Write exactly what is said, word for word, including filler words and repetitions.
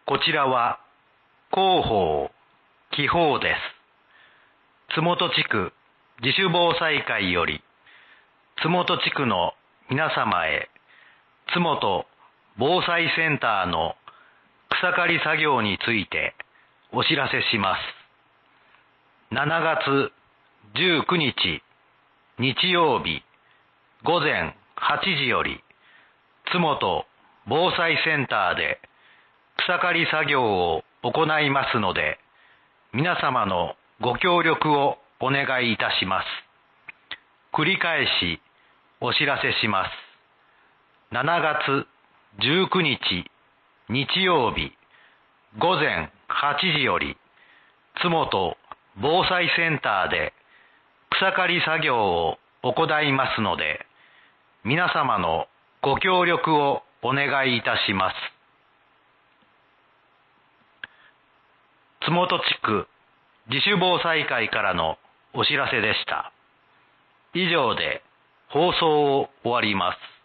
こちらは広報、気泡です。津本地区自主防災会より、津本地区の皆様へ、津本防災センターの草刈り作業についてお知らせします。しちがつじゅうくにち日曜日ごぜんはちじより、津本防災センターで草刈り作業を行いますので、皆様のご協力をお願いいたします。繰り返しお知らせします。しちがつじゅうくにち日曜日ごぜんはちじより、津本防災センターで草刈り作業を行いますので、皆様のご協力をお願いいたします。津本地区自主防災会からのお知らせでした。以上で放送を終わります。